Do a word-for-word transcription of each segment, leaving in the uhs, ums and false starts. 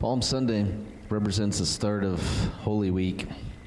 Palm Sunday represents the start of Holy Week.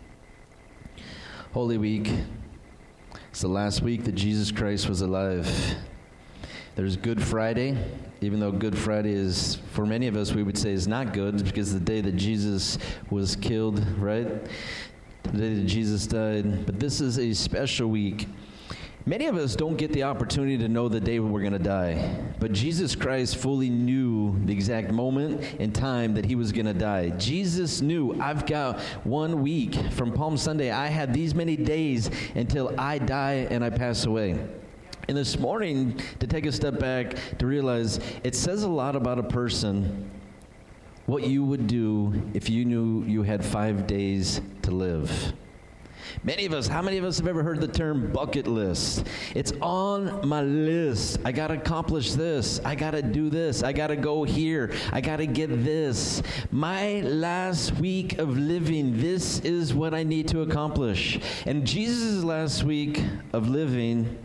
Holy Week is the last week that Jesus Christ was alive. There's Good Friday, even though Good Friday is, for many of us, we would say is not good, because the day that Jesus was killed, right? The day that Jesus died. But this is a special week. Many of us don't get the opportunity to know the day we're going to die. But Jesus Christ fully knew the exact moment and time that he was going to die. Jesus knew, I've got one week from Palm Sunday. I had these many days until I die and I pass away. And this morning, to take a step back, to realize it says a lot about a person, what you would do if you knew you had five days to live. Many of us, how many of us have ever heard the term bucket list? It's on my list. I got to accomplish this. I got to do this. I got to go here. I got to get this. My last week of living, this is what I need to accomplish. And Jesus' last week of living,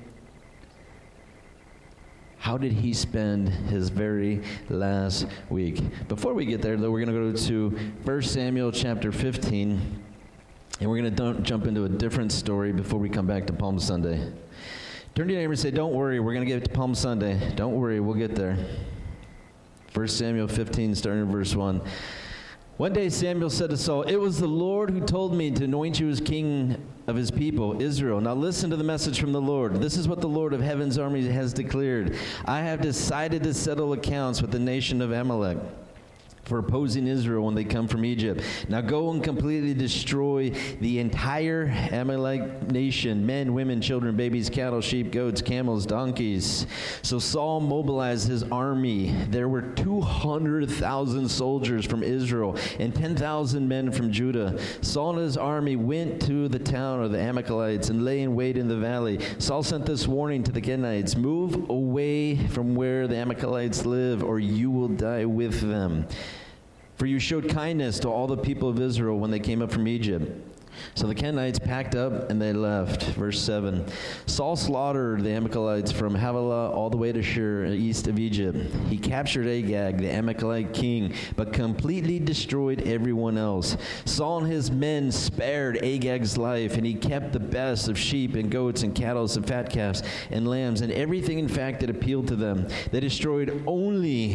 how did he spend his very last week? Before we get there, though, we're going to go to First Samuel chapter fifteen. And we're going to jump into a different story before we come back to Palm Sunday. Turn to your neighbor and say, don't worry, we're going to get to Palm Sunday. Don't worry, we'll get there. First Samuel fifteen, starting in verse one. One day Samuel said to Saul, it was the Lord who told me to anoint you as king of his people, Israel. Now listen to the message from the Lord. This is what the Lord of heaven's armies has declared. I have decided to settle accounts with the nation of Amalek for opposing Israel when they come from Egypt. Now go and completely destroy the entire Amalek nation, men, women, children, babies, cattle, sheep, goats, camels, donkeys. So Saul mobilized his army. There were two hundred thousand soldiers from Israel and ten thousand men from Judah. Saul and his army went to the town of the Amalekites and lay in wait in the valley. Saul sent this warning to the Kenites, move away from where the Amalekites live, or you will die with them. For you showed kindness to all the people of Israel when they came up from Egypt. So the Kenites packed up and they left. Verse seven. Saul slaughtered the Amalekites from Havilah all the way to Shur, east of Egypt. He captured Agag, the Amalekite king, but completely destroyed everyone else. Saul and his men spared Agag's life, and he kept the best of sheep and goats and cattle and fat calves and lambs and everything, in fact, that appealed to them. They destroyed only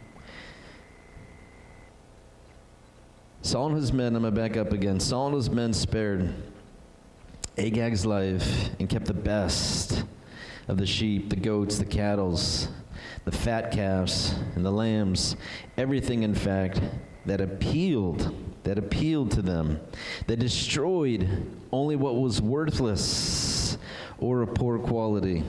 Saul and his men, I'm going to back up again. Saul and his men spared Agag's life and kept the best of the sheep, the goats, the cattle, the fat calves, and the lambs. Everything, in fact, that appealed, that appealed to them. They destroyed only what was worthless or of poor quality.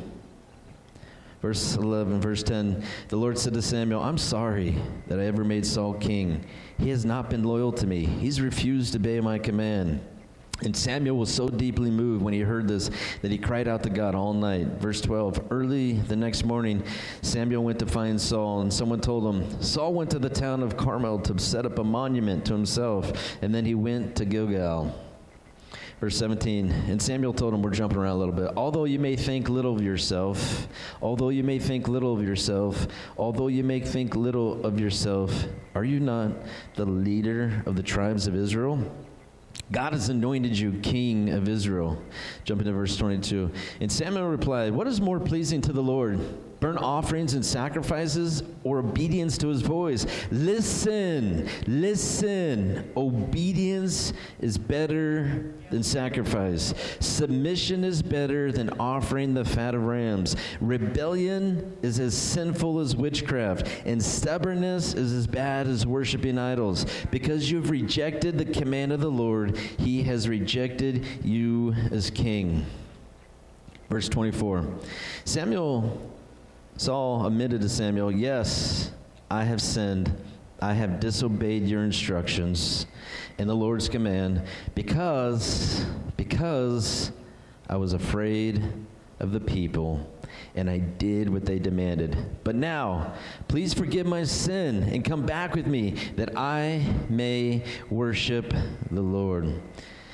Verse eleven, verse ten, the Lord said to Samuel, I'm sorry that I ever made Saul king. He has not been loyal to me. He's refused to obey my command. And Samuel was so deeply moved when he heard this that he cried out to God all night. Verse twelve, early the next morning, Samuel went to find Saul, and someone told him, Saul went to the town of Carmel to set up a monument to himself, and then he went to Gilgal. Verse seventeen, and Samuel told him, we're jumping around a little bit, although you may think little of yourself, although you may think little of yourself, although you may think little of yourself, are you not the leader of the tribes of Israel? God has anointed you king of Israel. Jump into verse twenty-two. And Samuel replied, what is more pleasing to the Lord? Burnt offerings and sacrifices, or obedience to his voice? Listen, listen. Obedience is better than sacrifice. Submission is better than offering the fat of rams. Rebellion is as sinful as witchcraft, and stubbornness is as bad as worshiping idols. Because you have rejected the command of the Lord, he has rejected you as king. Verse twenty-four. Samuel Saul admitted to Samuel, yes, I have sinned. I have disobeyed your instructions and the Lord's command because, because I was afraid of the people and I did what they demanded. But now, please forgive my sin and come back with me that I may worship the Lord.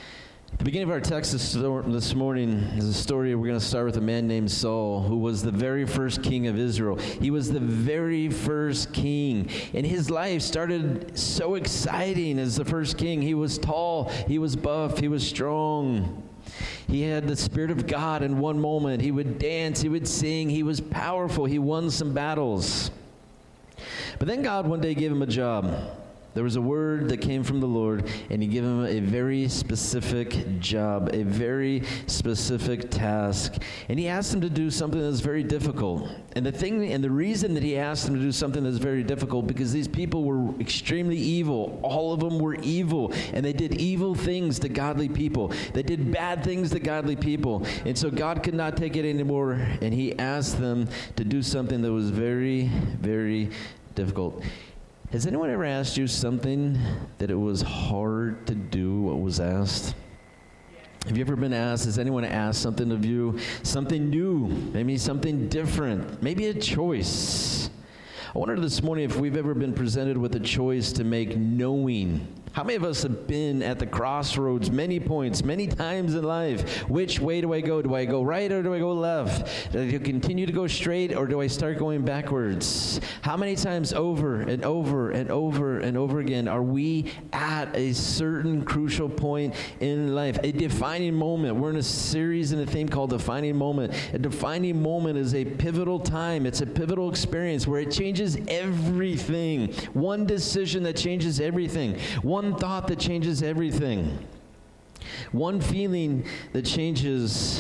The beginning of our text this this morning is a story. We're going to start with a man named Saul, who was the very first king of Israel. He was the very first king, and his life started so exciting as the first king. He was tall, he was buff, he was strong. He had the Spirit of God in one moment. He would dance, he would sing, he was powerful, he won some battles. But then God one day gave him a job. There was a word that came from the Lord, and he gave him a very specific job, a very specific task. And he asked him to do something that's very difficult. And the thing, and the reason that he asked him to do something that's very difficult, because these people were extremely evil. All of them were evil, and they did evil things to godly people. They did bad things to godly people. And so God could not take it anymore, and he asked them to do something that was very, very difficult. Has anyone ever asked you something that it was hard to do what was asked? Have you ever been asked, has anyone asked something of you, something new, maybe something different, maybe a choice? I wonder this morning if we've ever been presented with a choice to make, knowing. How many of us have been at the crossroads many points, many times in life? Which way do I go? Do I go right or do I go left? Do I continue to go straight or do I start going backwards? How many times over and over and over and over again are we at a certain crucial point in life? A defining moment. We're in a series and a theme called Defining Moment. A defining moment is a pivotal time. It's a pivotal experience where it changes everything. One decision that changes everything. One thought that changes everything. One feeling that changes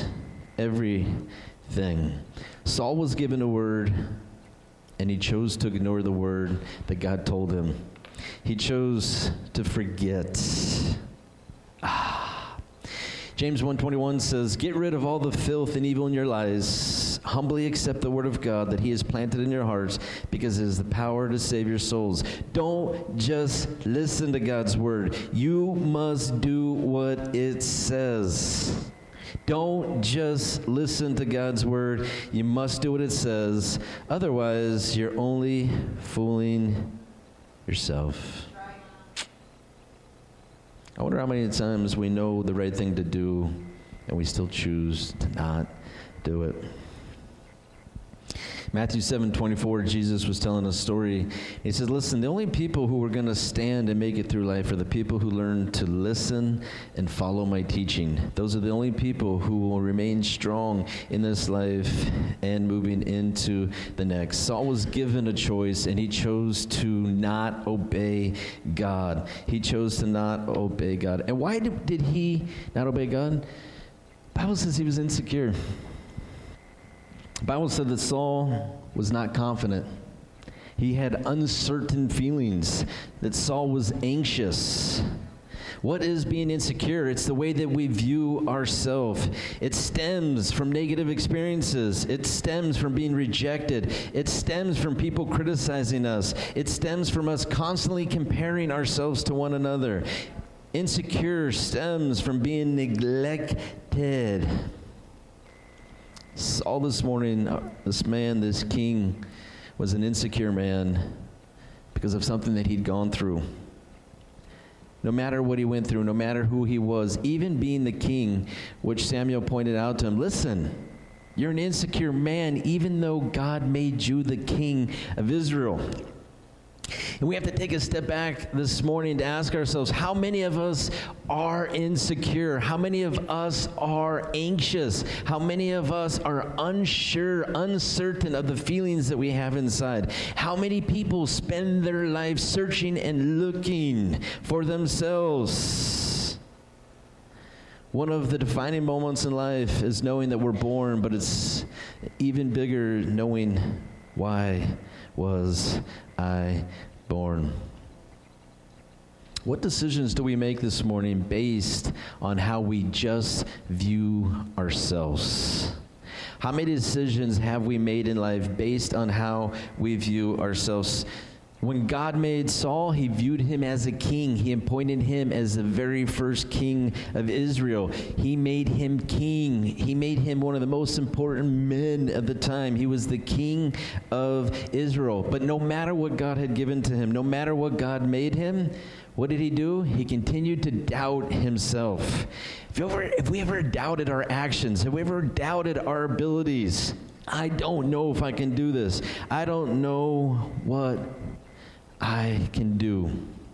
everything. Saul was given a word, and he chose to ignore the word that God told him. He chose to forget. Ah. James one twenty-one says, "Get rid of all the filth and evil in your lives. Humbly accept the word of God that he has planted in your hearts, because it is the power to save your souls." Don't just listen to God's word. You must do what it says. Don't just listen to God's word. You must do what it says. Otherwise, you're only fooling yourself. I wonder how many times we know the right thing to do and we still choose to not do it. Matthew seven twenty-four, Jesus was telling a story. He says, listen, the only people who are going to stand and make it through life are the people who learn to listen and follow my teaching. Those are the only people who will remain strong in this life and moving into the next. Saul was given a choice, and he chose to not obey God. He chose to not obey God. And why did, did he not obey God? The Bible says he was insecure. The Bible said that Saul was not confident. He had uncertain feelings, that Saul was anxious. What is being insecure? It's the way that we view ourselves. It stems from negative experiences. It stems from being rejected. It stems from people criticizing us. It stems from us constantly comparing ourselves to one another. Insecure stems from being neglected. Saul this morning, this man, this king, was an insecure man because of something that he'd gone through. No matter what he went through, no matter who he was, even being the king, which Samuel pointed out to him, listen, you're an insecure man even though God made you the king of Israel. And we have to take a step back this morning to ask ourselves, how many of us are insecure? How many of us are anxious? How many of us are unsure, uncertain of the feelings that we have inside? How many people spend their life searching and looking for themselves? One of the defining moments in life is knowing that we're born, but it's even bigger knowing, why was I born? What decisions do we make this morning based on how we just view ourselves? How many decisions have we made in life based on how we view ourselves? When God made Saul, he viewed him as a king. He appointed him as the very first king of Israel. He made him king. He made him one of the most important men of the time. He was the king of Israel. But no matter what God had given to him, no matter what God made him, what did he do? He continued to doubt himself. If, you ever, if we ever doubted our actions, if we ever doubted our abilities, I don't know if I can do this. I don't know what I can do.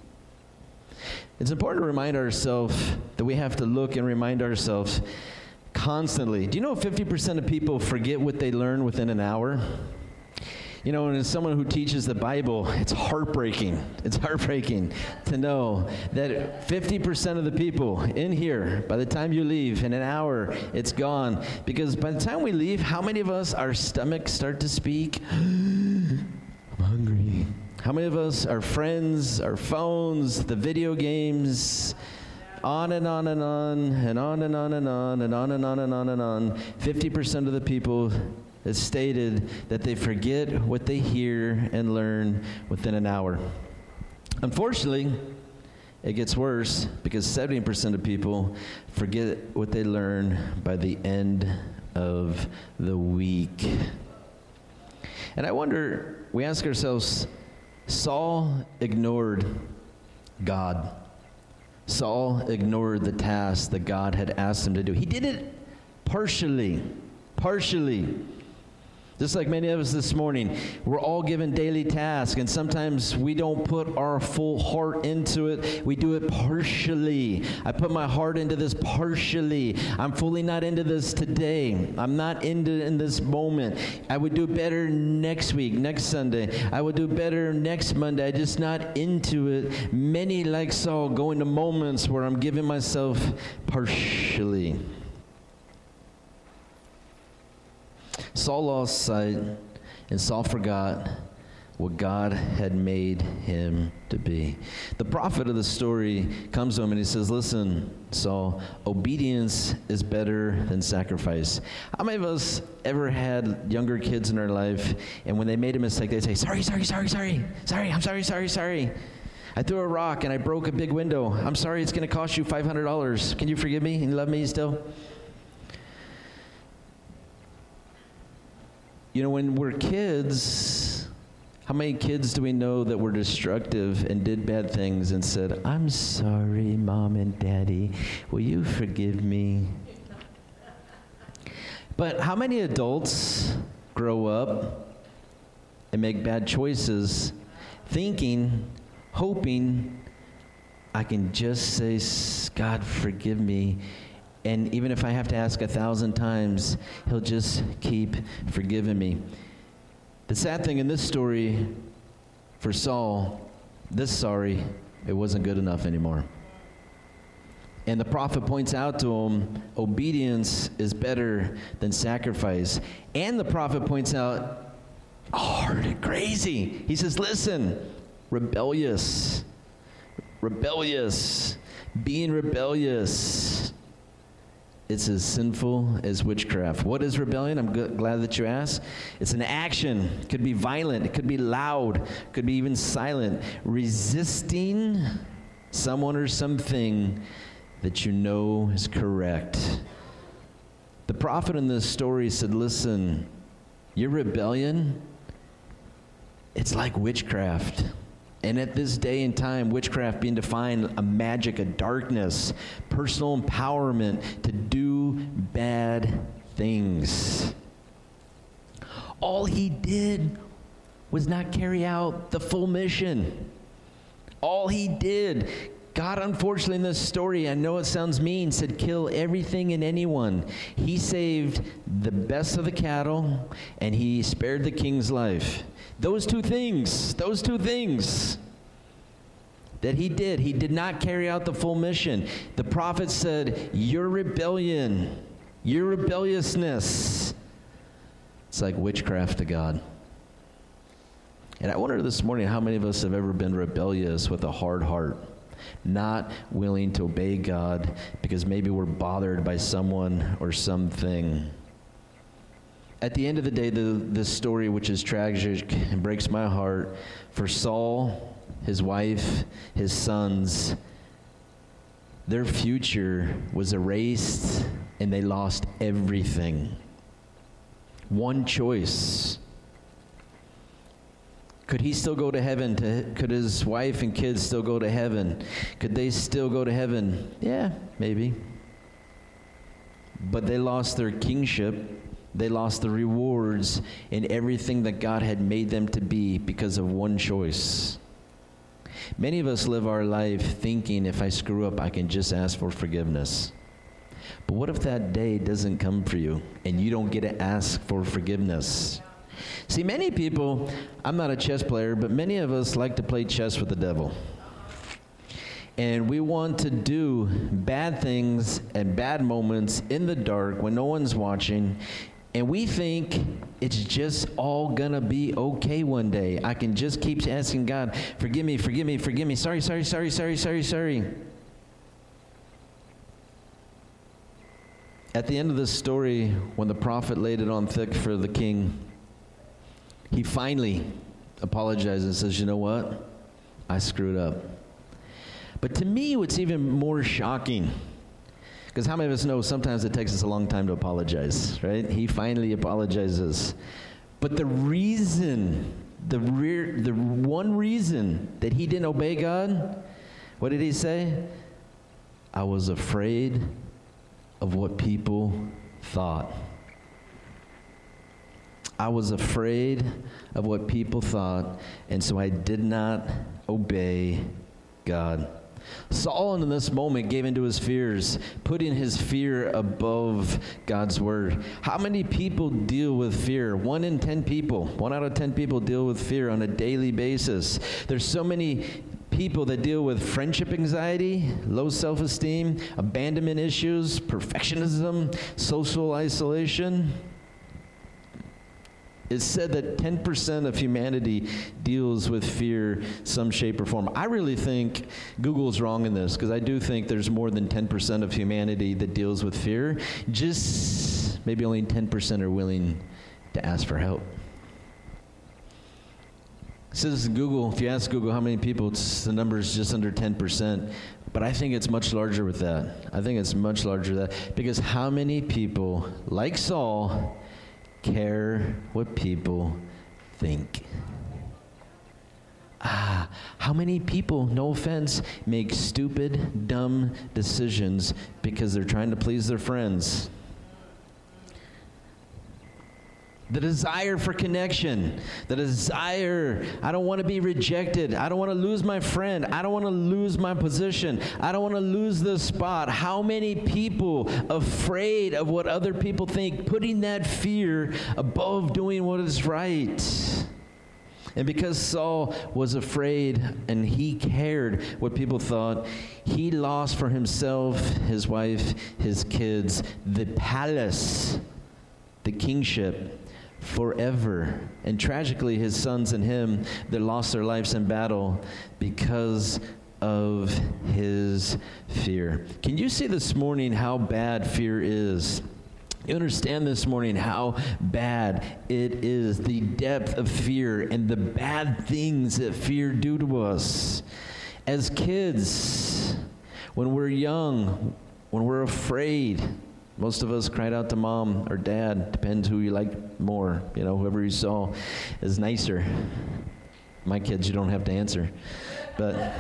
It's important to remind ourselves that we have to look and remind ourselves constantly. Do you know fifty percent of people forget what they learn within an hour? You know, and as someone who teaches the Bible, it's heartbreaking. It's heartbreaking to know that fifty percent of the people in here, by the time you leave, in an hour, it's gone. Because by the time we leave, how many of us, our stomachs start to speak? I'm hungry. How many of us, our friends, our phones, the video games, on and on and on, and on and on and on, and on and on and on and on. fifty percent of the people has stated that they forget what they hear and learn within an hour. Unfortunately, it gets worse because seventy percent of people forget what they learn by the end of the week. And I wonder, we ask ourselves, Saul ignored God. Saul ignored the task that God had asked him to do. He did it partially, partially. Just like many of us this morning, we're all given daily tasks, and sometimes we don't put our full heart into it. We do it partially. I put my heart into this partially. I'm fully not into this today. I'm not into it in this moment. I would do better next week, next Sunday. I would do better next Monday. I'm just not into it. Many, like Saul, go into moments where I'm giving myself partially. Saul lost sight, and Saul forgot what God had made him to be. The prophet of the story comes to him and he says, listen, Saul, obedience is better than sacrifice. How many of us ever had younger kids in our life, and when they made a mistake, they'd say, sorry, sorry, sorry, sorry, sorry, I'm sorry, sorry, sorry. I threw a rock and I broke a big window. I'm sorry, it's going to cost you five hundred dollars. Can you forgive me and love me still? You know, when we're kids, how many kids do we know that were destructive and did bad things and said, I'm sorry, Mom and Daddy, will you forgive me? But how many adults grow up and make bad choices thinking, hoping, I can just say, God, forgive me. And even if I have to ask a thousand times, he'll just keep forgiving me. The sad thing in this story for Saul, this sorry, it wasn't good enough anymore. And the prophet points out to him, obedience is better than sacrifice. And the prophet points out, hard and crazy. He says, listen, rebellious, rebellious, being rebellious, it's as sinful as witchcraft. What is rebellion? I'm g- glad that you asked. It's an action. It could be violent. It could be loud. It could be even silent. Resisting someone or something that you know is correct. The prophet in this story said, listen, your rebellion, it's like witchcraft. And at this day and time, witchcraft being defined a magic, a darkness, personal empowerment to do bad things. All he did was not carry out the full mission. All he did, God, unfortunately, in this story, I know it sounds mean, said kill everything and anyone. He saved the best of the cattle, and he spared the king's life. Those two things, those two things that he did, he did not carry out the full mission. The prophet said, your rebellion, your rebelliousness, it's like witchcraft to God. And I wonder this morning how many of us have ever been rebellious with a hard heart, not willing to obey God because maybe we're bothered by someone or something. At the end of the day, the, this story, which is tragic and breaks my heart, for Saul, his wife, his sons, their future was erased and they lost everything. One choice. Could he still go to heaven? To, could his wife and kids still go to heaven? Could they still go to heaven? Yeah, maybe. But they lost their kingship. They lost the rewards and everything that God had made them to be because of one choice. Many of us live our life thinking, if I screw up, I can just ask for forgiveness. But what if that day doesn't come for you and you don't get to ask for forgiveness? See, many people, I'm not a chess player, but many of us like to play chess with the devil. And we want to do bad things and bad moments in the dark when no one's watching. And we think it's just all gonna be okay one day. I can just keep asking God, forgive me, forgive me, forgive me. Sorry, sorry, sorry, sorry, sorry, sorry. At the end of this story, when the prophet laid it on thick for the king, he finally apologizes and says, you know what? I screwed up. But to me, what's even more shocking, because how many of us know sometimes it takes us a long time to apologize, right? He finally apologizes. But the reason, the rear, the one reason that he didn't obey God, what did he say? I was afraid of what people thought. I was afraid of what people thought, and so I did not obey God. Saul in this moment gave into his fears, putting his fear above God's word. How many people deal with fear? One in ten people, one out of ten people deal with fear on a daily basis. There's so many people that deal with friendship anxiety, low self-esteem, abandonment issues, perfectionism, social isolation. It's said that ten percent of humanity deals with fear some shape or form. I really think Google's wrong in this, because I do think there's more than ten percent of humanity that deals with fear. Just maybe only ten percent are willing to ask for help. It says Google, if you ask Google how many people, it's, the number is just under ten percent. But I think it's much larger with that. I think it's much larger than that. Because how many people, like Saul, care what people think? Ah, how many people, no offense, make stupid, dumb decisions because they're trying to please their friends? The desire for connection, the desire, I don't want to be rejected. I don't want to lose my friend. I don't want to lose my position. I don't want to lose this spot. How many people afraid of what other people think, putting that fear above doing what is right? And because Saul was afraid and he cared what people thought, he lost for himself, his wife, his kids, the palace, the kingship, forever. And tragically, his sons and him, they lost their lives in battle because of his fear. Can you see this morning how bad fear is? You understand this morning how bad it is, the depth of fear and the bad things that fear do to us. As kids, when we're young, when we're afraid, most of us cried out to mom or dad, depends who you like more, you know, whoever you saw is nicer. My kids, you don't have to answer. But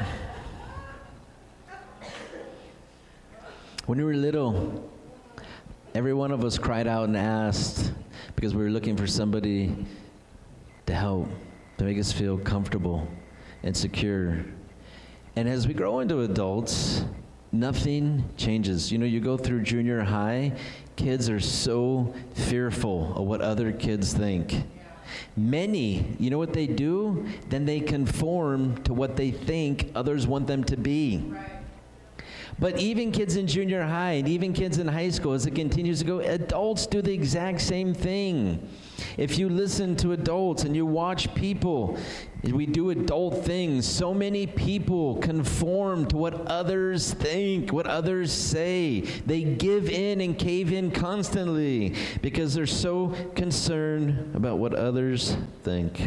when we were little, every one of us cried out and asked because we were looking for somebody to help, to make us feel comfortable and secure. And as we grow into adults, nothing changes. You know, you go through junior high, kids are so fearful of what other kids think. Many, you know what they do? Then they conform to what they think others want them to be. But even kids in junior high and even kids in high school, as it continues to go, adults do the exact same thing. If you listen to adults and you watch people, we do adult things. So many people conform to what others think, what others say. They give in and cave in constantly because they're so concerned about what others think.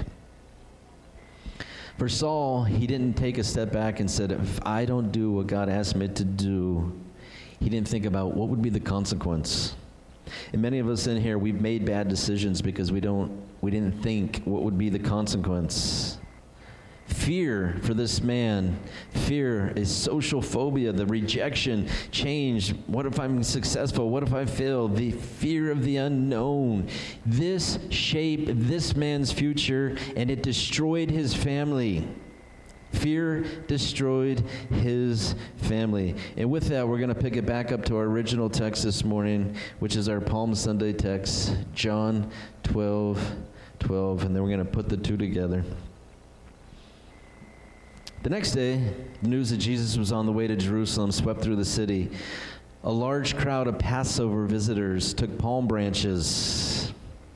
For Saul, he didn't take a step back and said, if I don't do what God asked me to do, he didn't think about what would be the consequence. And many of us in here, we've made bad decisions because we don't, we didn't think what would be the consequence. Fear for this man, fear is social phobia, the rejection, change. What if I'm successful? What if I fail? The fear of the unknown. This shaped this man's future, and it destroyed his family. Fear destroyed his family. And with that, we're going to pick it back up to our original text this morning, which is our Palm Sunday text, John twelve twelve, and then we're going to put the two together. The next day, the news that Jesus was on the way to Jerusalem swept through the city. A large crowd of Passover visitors took palm branches,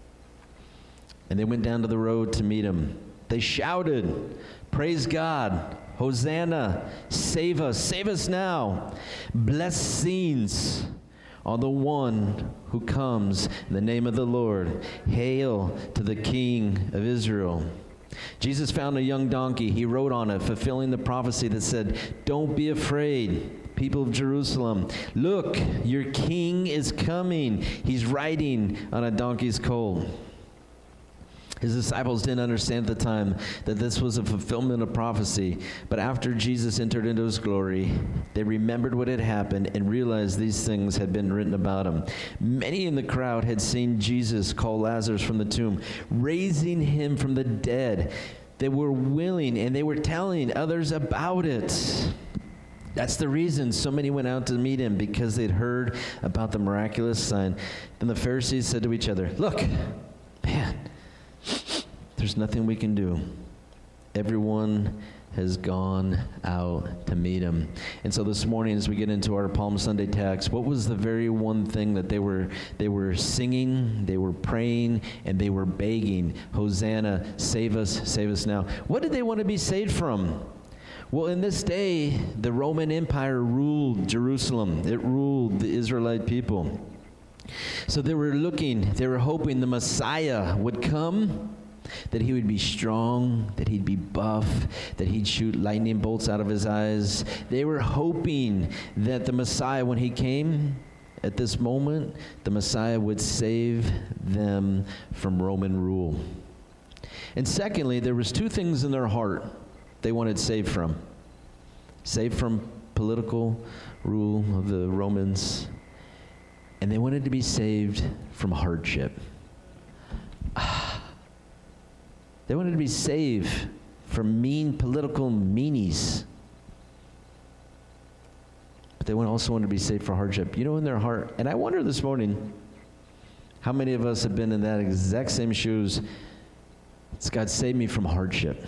and they went down to the road to meet him. They shouted, "Praise God, Hosanna, save us, save us now. Blessings on the one who comes in the name of the Lord. Hail to the King of Israel." Jesus found a young donkey. He rode on it, fulfilling the prophecy that said, "Don't be afraid, people of Jerusalem. Look, your king is coming. He's riding on a donkey's colt." His disciples didn't understand at the time that this was a fulfillment of prophecy. But after Jesus entered into his glory, they remembered what had happened and realized these things had been written about him. Many in the crowd had seen Jesus call Lazarus from the tomb, raising him from the dead. They were willing and they were telling others about it. That's the reason so many went out to meet him, because they'd heard about the miraculous sign. Then the Pharisees said to each other, "Look, man, there's nothing we can do. Everyone has gone out to meet him." And so this morning, as we get into our Palm Sunday text, what was the very one thing that they were they were singing, they were praying, and they were begging? Hosanna, save us, save us now. What did they want to be saved from? Well, in this day, the Roman Empire ruled Jerusalem. It ruled the Israelite people. So they were looking, they were hoping the Messiah would come, that he would be strong, that he'd be buff, that he'd shoot lightning bolts out of his eyes. They were hoping that the Messiah, when he came at this moment, the Messiah would save them from Roman rule. And secondly, there was two things in their heart they wanted saved from. Saved from political rule of the Romans, and they wanted to be saved from hardship. They wanted to be saved from mean political meanies. But they also wanted to be saved from hardship. You know, in their heart, and I wonder this morning, how many of us have been in that exact same shoes? It's, God, save me from hardship.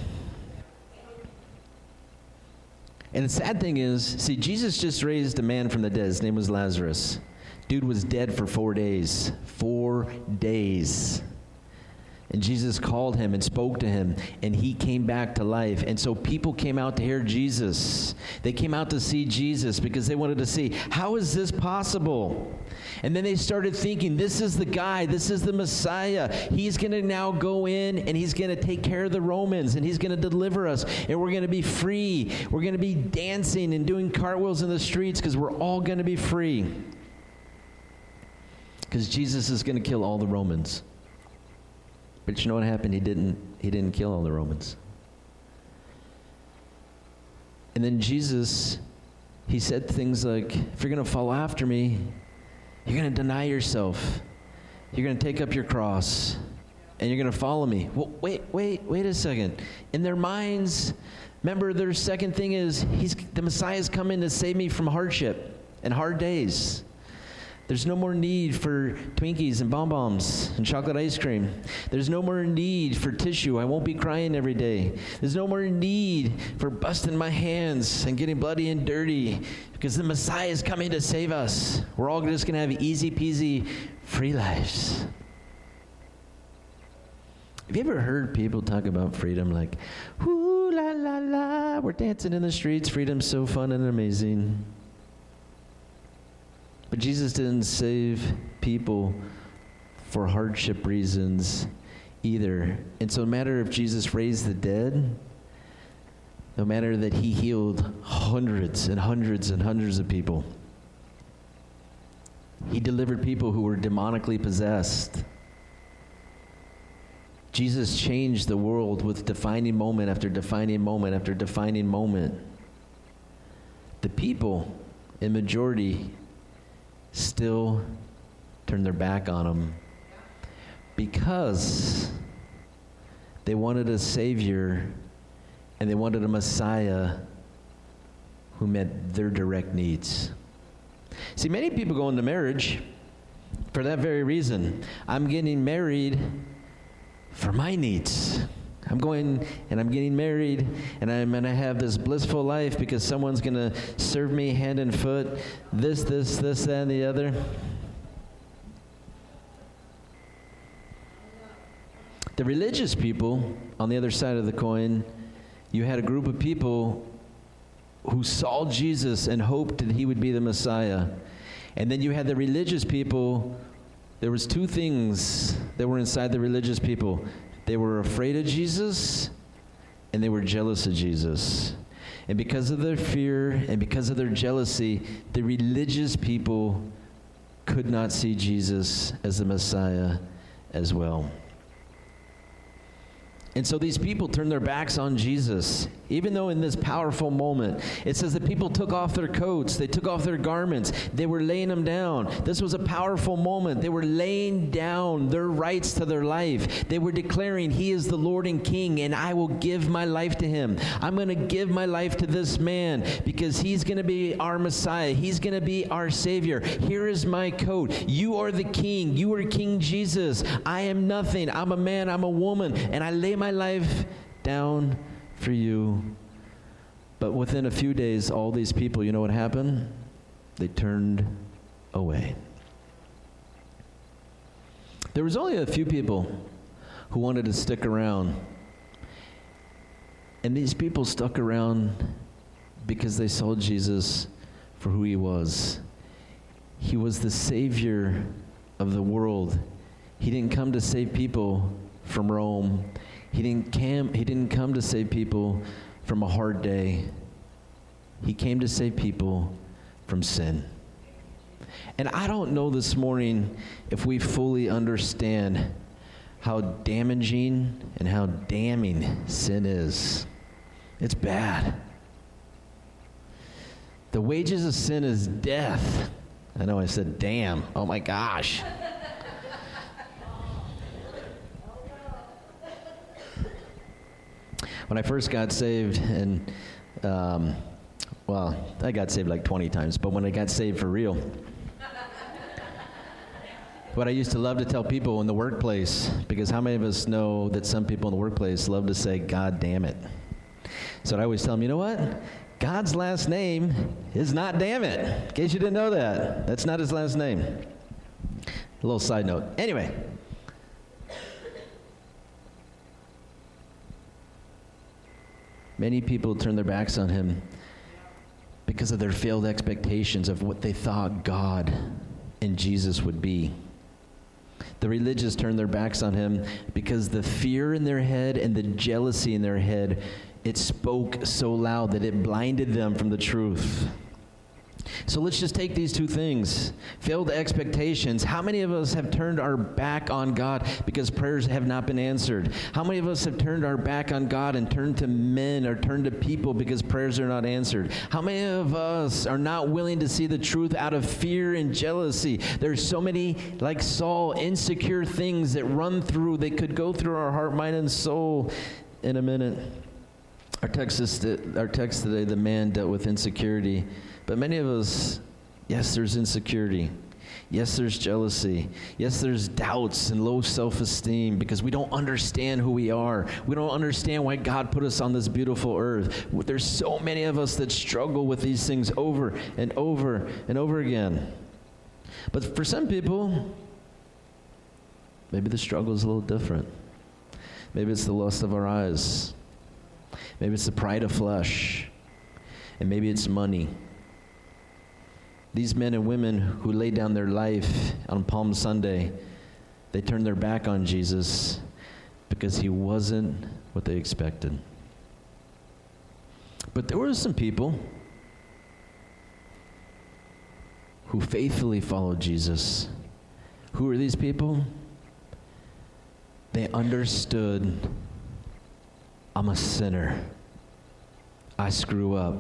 And the sad thing is, see, Jesus just raised a man from the dead. His name was Lazarus. Dude was dead for four days. Four days. And Jesus called him and spoke to him, and he came back to life. And so people came out to hear Jesus. They came out to see Jesus because they wanted to see, how is this possible? And then they started thinking, this is the guy, this is the Messiah. He's going to now go in, and he's going to take care of the Romans, and he's going to deliver us, and we're going to be free. We're going to be dancing and doing cartwheels in the streets because we're all going to be free. Because Jesus is going to kill all the Romans. But you know what happened? He didn't, he didn't kill all the Romans. And then Jesus, he said things like, if you're going to follow after me, you're going to deny yourself. You're going to take up your cross, and you're going to follow me. Well, wait, wait, wait a second. In their minds, remember, their second thing is, he's, the Messiah is coming to save me from hardship and hard days. There's no more need for Twinkies and bonbons and chocolate ice cream. There's no more need for tissue. I won't be crying every day. There's no more need for busting my hands and getting bloody and dirty because the Messiah is coming to save us. We're all just going to have easy peasy free lives. Have you ever heard people talk about freedom like, whoo, la, la, la, we're dancing in the streets, freedom's so fun and amazing. But Jesus didn't save people for hardship reasons either. And so no matter if Jesus raised the dead, no matter that he healed hundreds and hundreds and hundreds of people, he delivered people who were demonically possessed. Jesus changed the world with defining moment after defining moment after defining moment. The people, in majority, still turn their back on him because they wanted a Savior and they wanted a Messiah who met their direct needs. See, many people go into marriage for that very reason. I'm getting married for my needs. I'm going and I'm getting married and I'm going to have this blissful life because someone's going to serve me hand and foot, this, this, this, that, and the other. The religious people, on the other side of the coin, you had a group of people who saw Jesus and hoped that he would be the Messiah. And then you had the religious people. There was two things that were inside the religious people. They were afraid of Jesus, and they were jealous of Jesus. And because of their fear and because of their jealousy, the religious people could not see Jesus as the Messiah as well. And so these people turned their backs on Jesus, even though in this powerful moment, it says that people took off their coats, they took off their garments, they were laying them down. This was a powerful moment. They were laying down their rights to their life. They were declaring, he is the Lord and King, and I will give my life to him. I'm going to give my life to this man because he's going to be our Messiah. He's going to be our Savior. Here is my coat. You are the King. You are King Jesus. I am nothing. I'm a man. I'm a woman, and I lay my life down for you. But within a few days, all these people, you know what happened? They turned away. There was only a few people who wanted to stick around. And these people stuck around because they saw Jesus for who he was. He was the Savior of the world. He didn't come to save people from Rome. He didn't, cam- he didn't come to save people from a hard day. He came to save people from sin. And I don't know this morning if we fully understand how damaging and how damning sin is. It's bad. The wages of sin is death. I know I said damn. Oh my gosh. When I first got saved, and, um, well, I got saved like twenty times, but when I got saved for real, what I used to love to tell people in the workplace, because how many of us know that some people in the workplace love to say, God damn it. So I always tell them, you know what? God's last name is not damn it, in case you didn't know that. That's not his last name. A little side note. Anyway. Many people turn their backs on him because of their failed expectations of what they thought God and Jesus would be. The religious turn their backs on him because the fear in their head and the jealousy in their head, it spoke so loud that it blinded them from the truth. So let's just take these two things. Failed expectations. How many of us have turned our back on God because prayers have not been answered? How many of us have turned our back on God and turned to men or turned to people because prayers are not answered? How many of us are not willing to see the truth out of fear and jealousy? There's so many, like Saul, insecure things that run through, they could go through our heart, mind, and soul in a minute. Our text, is, our text today, the man dealt with insecurity. But many of us, yes, there's insecurity. Yes, there's jealousy. Yes, there's doubts and low self-esteem because we don't understand who we are. We don't understand why God put us on this beautiful earth. There's so many of us that struggle with these things over and over and over again. But for some people, maybe the struggle is a little different. Maybe it's the lust of our eyes. Maybe it's the pride of flesh. And maybe it's money. These men and women who laid down their life on Palm Sunday, they turned their back on Jesus because he wasn't what they expected. But there were some people who faithfully followed Jesus. Who are these people? They understood, I'm a sinner. I screw up.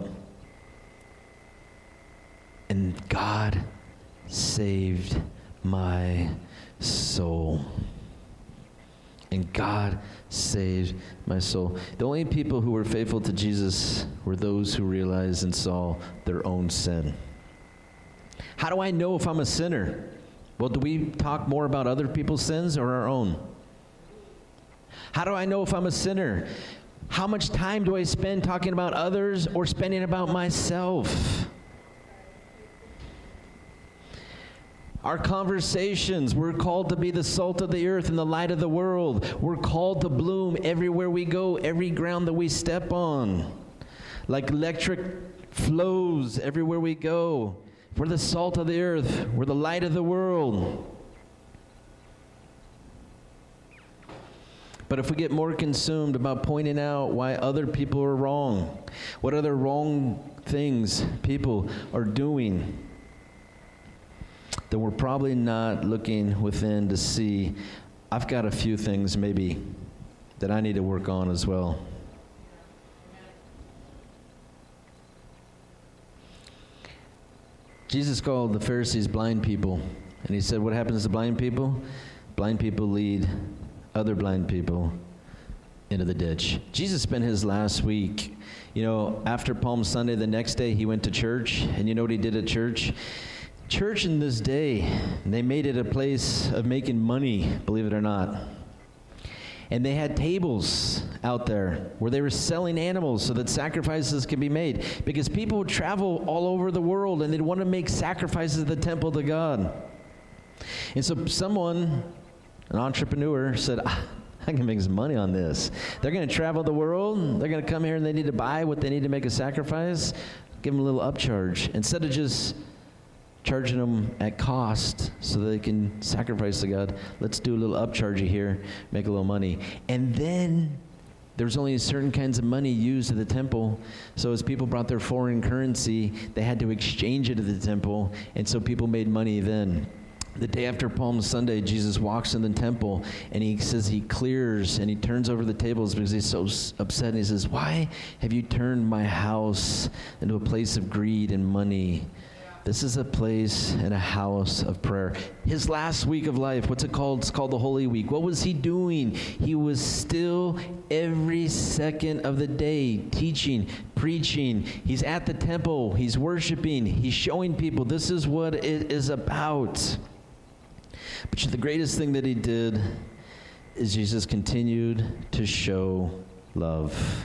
And God saved my soul. And God saved my soul. The only people who were faithful to Jesus were those who realized and saw their own sin. How do I know if I'm a sinner? Well, do we talk more about other people's sins or our own? How do I know if I'm a sinner? How much time do I spend talking about others or spending about myself? Our conversations, we're called to be the salt of the earth and the light of the world. We're called to bloom everywhere we go, every ground that we step on. Like electric flows everywhere we go. We're the salt of the earth. We're the light of the world. But if we get more consumed about pointing out why other people are wrong, what other wrong things people are doing, then we're probably not looking within to see, I've got a few things maybe that I need to work on as well. Jesus called the Pharisees blind people, and he said, what happens to blind people? Blind people lead other blind people into the ditch. Jesus spent his last week, you know, after Palm Sunday, the next day he went to church, and you know what he did at church? Church in this day, they made it a place of making money, believe it or not. And they had tables out there where they were selling animals so that sacrifices could be made. Because people would travel all over the world and they'd want to make sacrifices at the temple to God. And so someone, an entrepreneur, said, I can make some money on this. They're going to travel the world. They're going to come here and they need to buy what they need to make a sacrifice. Give them a little upcharge. Instead of just charging them at cost so they can sacrifice to God, let's do a little upcharge here, make a little money. And then there was only certain kinds of money used at the temple. So as people brought their foreign currency, they had to exchange it at the temple. And so people made money then. The day after Palm Sunday, Jesus walks in the temple, and he says he clears, and he turns over the tables because he's so upset. And he says, why have you turned my house into a place of greed and money? This is a place and a house of prayer. His last week of life, what's it called? It's called the Holy Week. What was he doing? He was still every second of the day teaching, preaching. He's at the temple. He's worshiping. He's showing people this is what it is about. But the greatest thing that he did is Jesus continued to show love.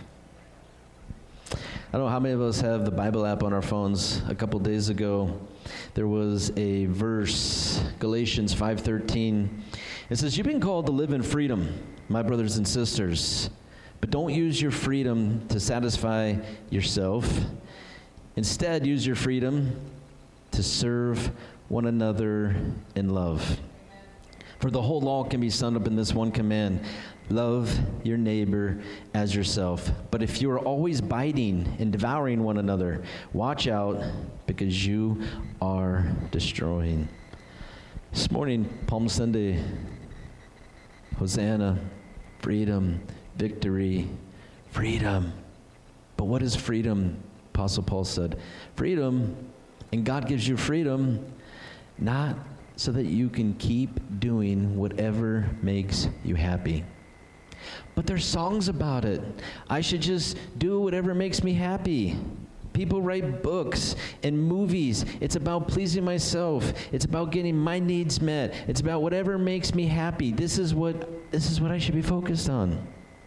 I don't know how many of us have the Bible app on our phones. A couple days ago, there was a verse, Galatians five thirteen. It says, you've been called to live in freedom, my brothers and sisters, but don't use your freedom to satisfy yourself. Instead, use your freedom to serve one another in love. For the whole law can be summed up in this one command: love your neighbor as yourself. But if you are always biting and devouring one another, watch out, because you are destroying. This morning, Palm Sunday, Hosanna, freedom, victory, freedom. But what is freedom? Apostle Paul said, freedom, and God gives you freedom, not so that you can keep doing whatever makes you happy. But there's songs about it. I should just do whatever makes me happy. People write books and movies. It's about pleasing myself. It's about getting my needs met. It's about whatever makes me happy. This is what, this is what I should be focused on.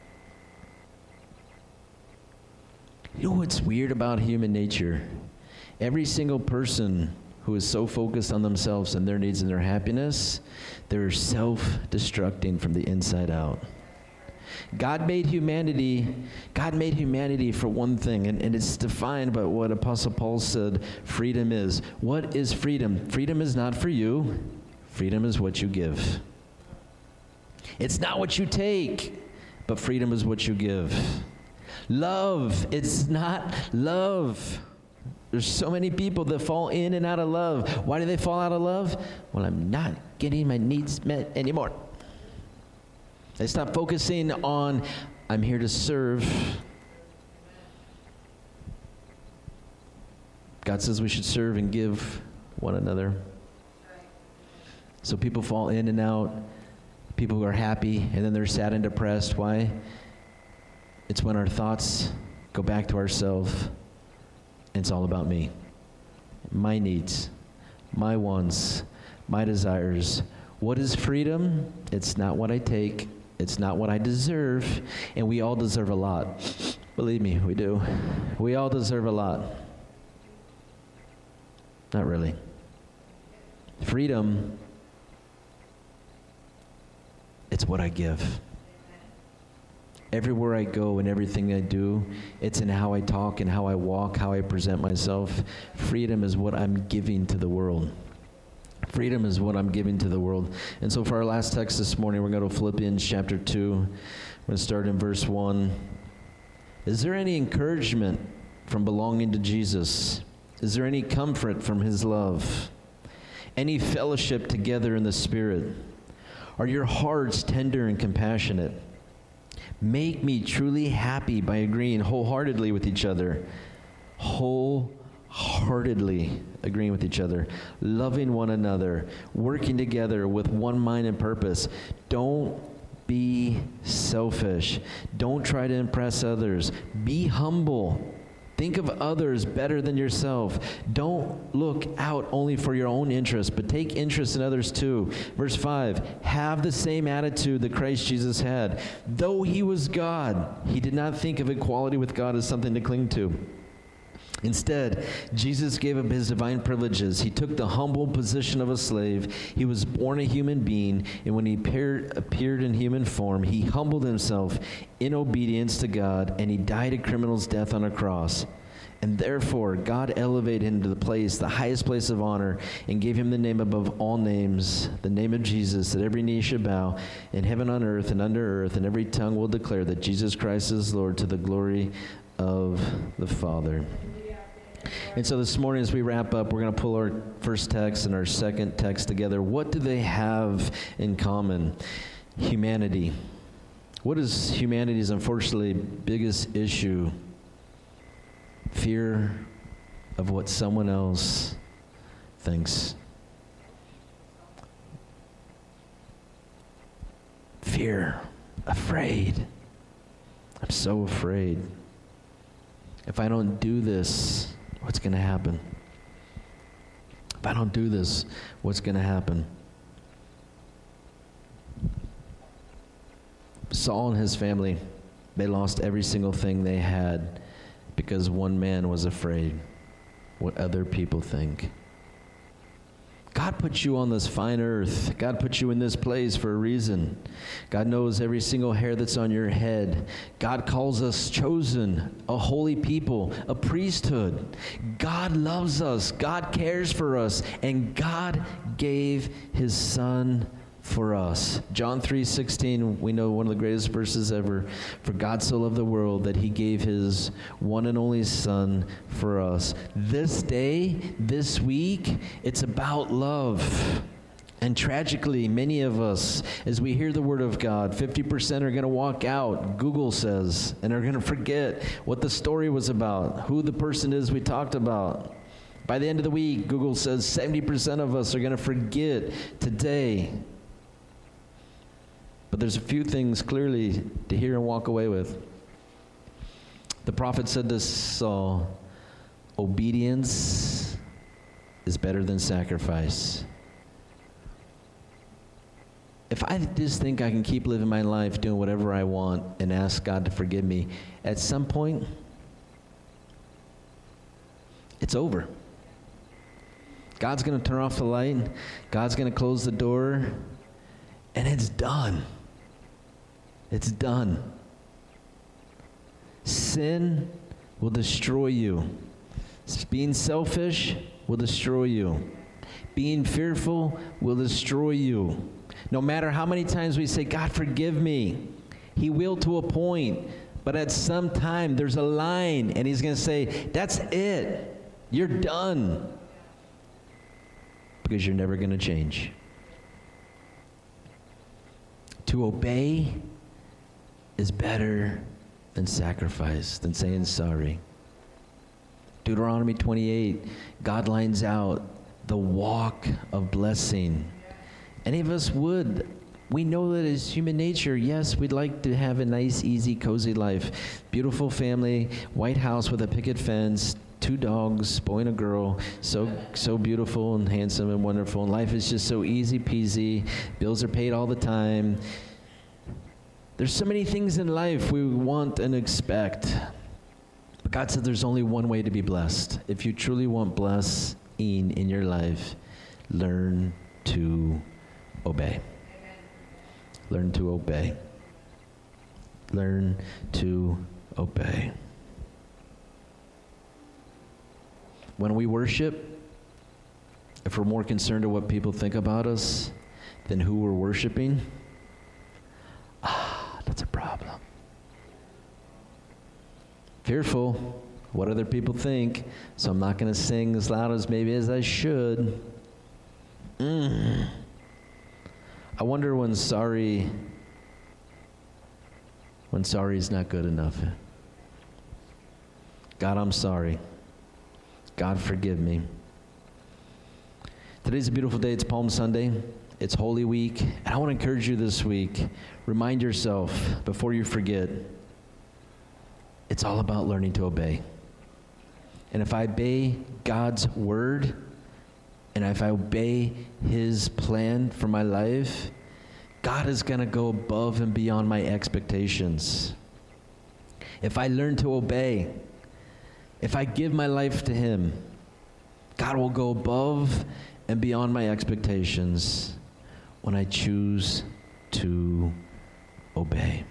You know what's weird about human nature? Every single person who is so focused on themselves and their needs and their happiness, they're self-destructing from the inside out. God made humanity, God made humanity for one thing, and, and it's defined by what Apostle Paul said freedom is. What is freedom? Freedom is not for you. Freedom is what you give. It's not what you take, but freedom is what you give. Love, it's not love. There's so many people that fall in and out of love. Why do they fall out of love? Well, I'm not getting my needs met anymore. They stop focusing on, I'm here to serve. God says we should serve and give one another. So people fall in and out. People who are happy, and then they're sad and depressed. Why? It's when our thoughts go back to ourselves, and it's all about me. My needs, my wants, my desires. What is freedom? It's not what I take. It's not what I deserve. And we all deserve a lot. Believe me, we do. We all deserve a lot. Not really. Freedom, it's what I give. Everywhere I go and everything I do, it's in how I talk and how I walk, how I present myself. Freedom is what I'm giving to the world. Freedom is what I'm giving to the world. And so for our last text this morning, we're going to go to Philippians chapter two. We're going to start in verse one. Is there any encouragement from belonging to Jesus? Is there any comfort from his love? Any fellowship together in the Spirit? Are your hearts tender and compassionate? Make me truly happy by agreeing wholeheartedly with each other. Wholeheartedly agreeing with each other. Loving one another. Working together with one mind and purpose. Don't be selfish. Don't try to impress others. Be humble. Think of others better than yourself. Don't look out only for your own interest, but take interest in others too. Verse five, have the same attitude that Christ Jesus had. Though he was God, he did not think of equality with God as something to cling to. Instead, Jesus gave up his divine privileges. He took the humble position of a slave. He was born a human being, and when he appeared, appeared in human form, he humbled himself in obedience to God, and he died a criminal's death on a cross. And therefore, God elevated him to the place, the highest place of honor, and gave him the name above all names, the name of Jesus, that every knee should bow, in heaven, on earth, and under earth, and every tongue will declare that Jesus Christ is Lord, to the glory of the Father. And so this morning as we wrap up, we're going to pull our first text and our second text together. What do they have in common? Humanity. What is humanity's, unfortunately, biggest issue? Fear of what someone else thinks. Fear. Afraid. I'm so afraid. If I don't do this, what's going to happen? If I don't do this, what's going to happen? Saul and his family, they lost every single thing they had because one man was afraid what other people think. God put you on this fine earth. God put you in this place for a reason. God knows every single hair that's on your head. God calls us chosen, a holy people, a priesthood. God loves us. God cares for us. And God gave his Son for us. John three sixteen, we know one of the greatest verses ever. For God so loved the world that he gave his one and only Son for us. This day, this week, it's about love. And tragically, many of us, as we hear the word of God, fifty percent are going to walk out, Google says, and are going to forget what the story was about, who the person is we talked about. By the end of the week, Google says seventy percent of us are going to forget today. But there's a few things clearly to hear and walk away with. The prophet said to Saul, obedience is better than sacrifice. If I just think I can keep living my life doing whatever I want and ask God to forgive me, at some point, it's over. God's going to turn off the light. God's going to close the door. And it's done. It's done. Sin will destroy you. Being selfish will destroy you. Being fearful will destroy you. No matter how many times we say, God, forgive me, He will to a point. But at some time, there's a line, and He's going to say, that's it. You're done. Because you're never going to change. To obey is better than sacrifice, than saying sorry. Deuteronomy twenty-eight, God lines out the walk of blessing. Any of us would. We know that as human nature, yes, we'd like to have a nice, easy, cozy life. Beautiful family, white house with a picket fence, two dogs, boy and a girl, so so beautiful and handsome and wonderful. And life is just so easy peasy. Bills are paid all the time. There's so many things in life we want and expect. But God said there's only one way to be blessed. If you truly want blessing in your life, learn to obey. Learn to obey. Learn to obey. When we worship, if we're more concerned with what people think about us than who we're worshiping, ah, that's a problem. Fearful what other people think, so I'm not going to sing as loud as maybe as I should. Mm. I wonder when sorry, when sorry is not good enough. God, I'm sorry. God, forgive me. Today's a beautiful day. It's Palm Sunday. It's Holy Week. And I want to encourage you this week, remind yourself before you forget, it's all about learning to obey. And if I obey God's word, and if I obey His plan for my life, God is going to go above and beyond my expectations. If I learn to obey, if I give my life to Him, God will go above and beyond my expectations when I choose to obey.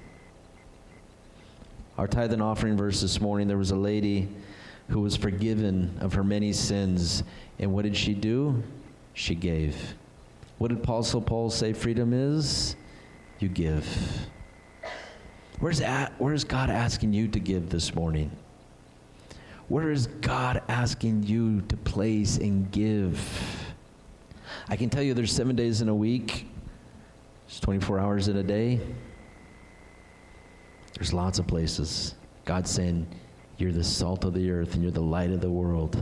Our tithe and offering verse this morning, there was a lady who was forgiven of her many sins. And what did she do? She gave. What did Apostle Paul say freedom is? You give. Where's, at, where's God asking you to give this morning? Where is God asking you to place and give? I can tell you there's seven days in a week. There's twenty-four hours in a day. There's lots of places. God's saying, you're the salt of the earth and you're the light of the world.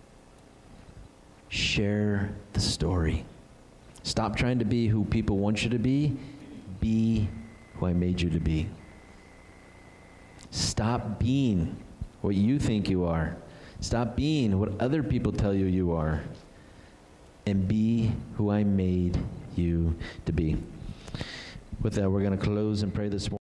Share the story. Stop trying to be who people want you to be. Be who I made you to be. Stop being what you think you are. Stop being what other people tell you you are. And be who I made you to be. With that, we're going to close and pray this morning.